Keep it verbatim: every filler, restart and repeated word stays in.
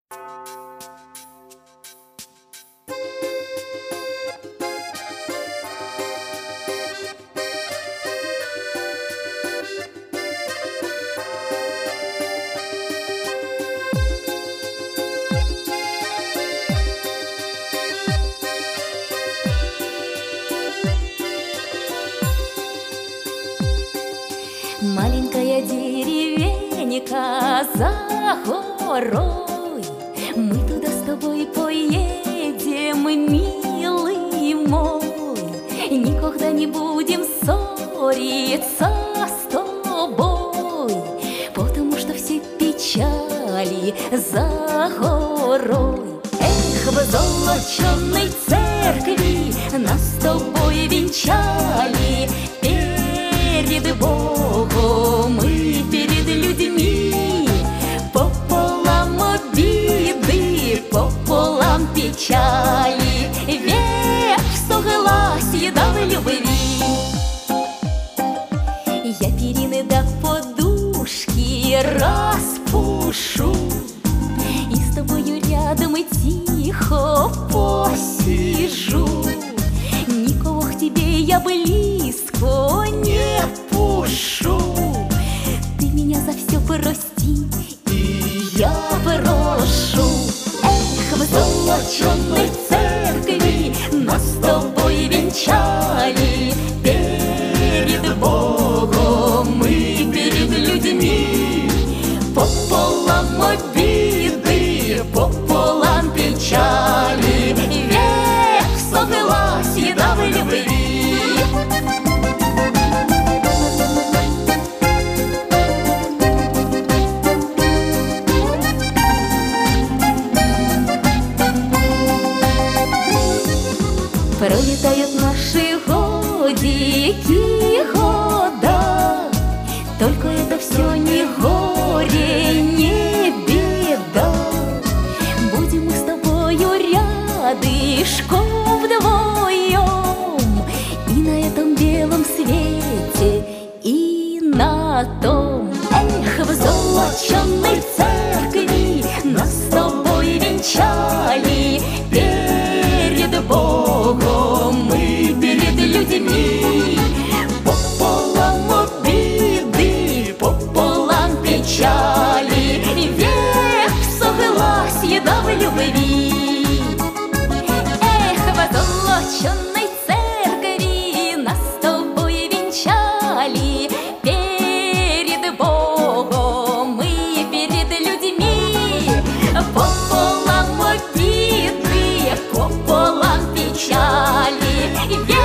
Маленькая деревенька за горой, мы туда с тобой поедем, милый мой. Никогда не будем ссориться с тобой, потому что все печали за горой. Эх, в золоченой церкви нас с тобой венчали. Перед Богом и перед людьми пополам обиды, пополам печали. Век согласие да в любви. Я перины да подушки распушу и с тобою рядом и тихо посижу. Никого к тебе я близко не пушу. Ты меня за все прости, и я прошу. Эх, в золоченой церкви нас с тобой венчали. Перед Богом и перед людьми пополам обиды, пополам печали. Век согласие да в любви. Пролетают наши годики, года, только это все не горе, не беда. Будем мы с тобою рядышком вдвоем, и на этом белом свете, и на том. Эх, в золоченой церкви нас с тобой венчали. Перед Богом и перед людьми пополам обиды, пополам печали. Век согласие да в любви. Эх, в золоченой церкви нас с тобой венчали. Перед Богом и перед людьми пополам обиды, пополам печали.